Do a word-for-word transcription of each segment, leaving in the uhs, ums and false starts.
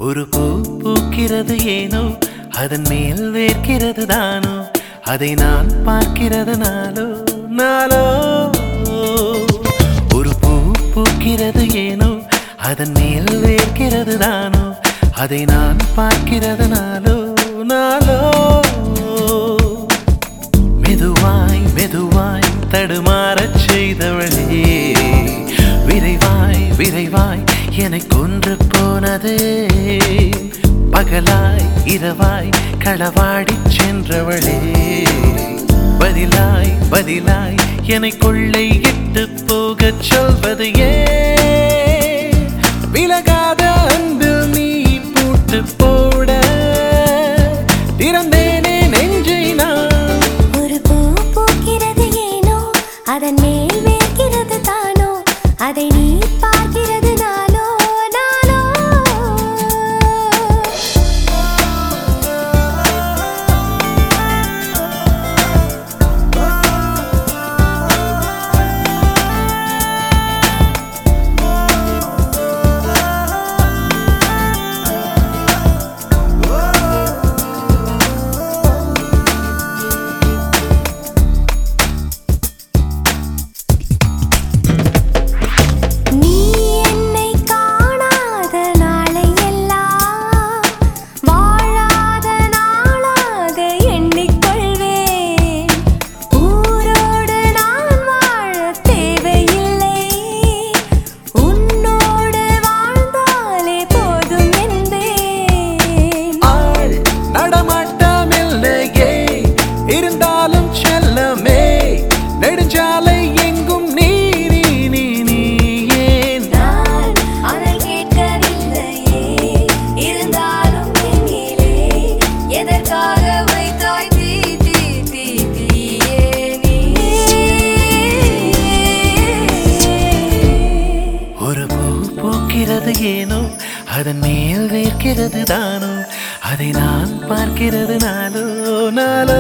ஒரு பூ பூக்கிறது ஏனோ அதன் மேல் வேர்க்கிறது தானோ அதை நான் பார்க்கிறது நாளோ நாளோ ஒரு பூ பூக்கிறது ஏனோ அதன் மேல் வேர்க்கிறது தானோ அதை நான் பார்க்கிறது நாளோ நாளோ மெதுவாய் மெதுவாய் தடுமாறச் செய்தவளே விரைவாய் விரைவாய் என்னை கொன்று போனதே பகலாய் இரவாய் களவாடி சென்றவளே பதிலாய் பதிலாய் என்னை கொள்ளை இட்டு போகச் சொல்வது ஏன் விலகாத அன்பில் நீ பூட்டு போட திறந்தேனே நெஞ்சை நான் ஒரு பூ பூக்கிறது ஏனோ அதன் மேல் வேர்க்கிறது தானோ அதை நீ பார்க்கிறது நாளோ நாளோ நெடுஞ்சாலை எங்கும் நீரி நீ நீ ஏன் நான் அதை கேட்கவில்லையே இருந்தாலும் எங்கிலே எதற்காக வைத்தாய் தீ தீ தீ தீயே நீ ஒரு பூ பூக்கிறது ஏனோ அதன் மேல் வேர்க்கிறது தானோ அதை நான் பார்க்கிறது நாளோ நாளோ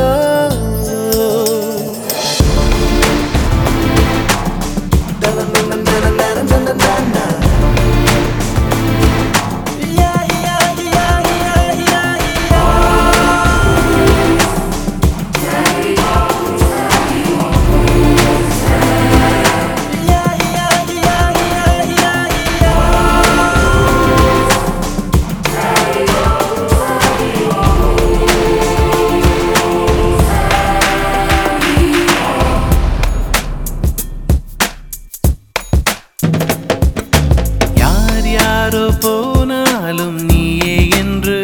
போனாலும் நீயே என்று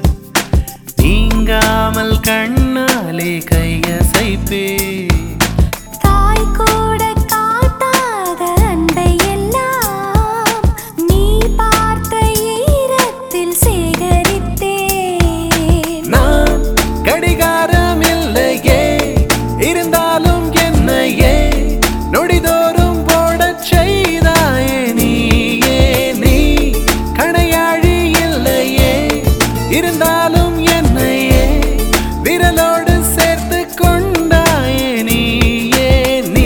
நீங்காமல் கண்ணாலே கையசைப்பே தாய் கூட காட்டாத அன்பை எல்லாம் நீ பார்த்த ஈரத்தில் சேகரித்தேன் நான் கடிகாரம் இல்லையே இருந்தாலும் என்னையே நொடிதோறும் போடச் செய்தாயே நீயே இருந்தாலும் என்னையே விரலோடு சேர்த்து கொண்டாயே நீயே நீ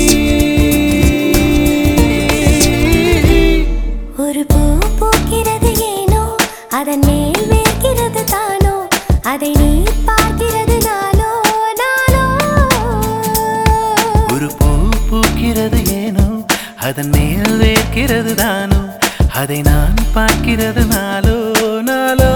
ஒரு பூ பூக்கிறது ஏனோ அதன் மேல் வேர்க்கிறது தானோ அதை நீ பார்க்கிறது நாளோ நாளோ ஒரு பூ பூக்கிறது ஏனோ அதன் மேல் வேர்க்கிறது தானோ அதை நான் பார்க்கிறது நாளோ நாளோ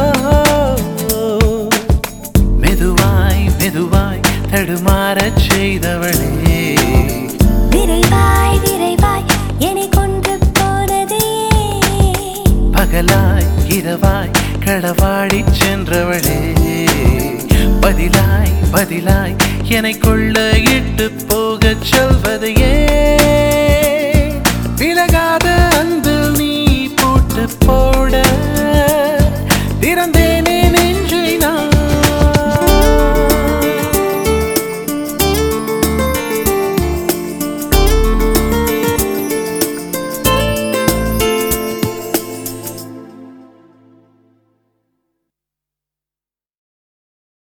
மெதுவாய் மெதுவாய் தடுமாறச் செய்தவளே விரைவாய் விரைவாய் என்னை கொன்று போனதே பகலாய் இரவாய் களவாடி சென்றவளே பதிலாய் பதிலாய் என்னை கொள்ளையிட்டு போகச் சொல்வது ஏன் விலகாத அன்பில் நீ பூட்டு போட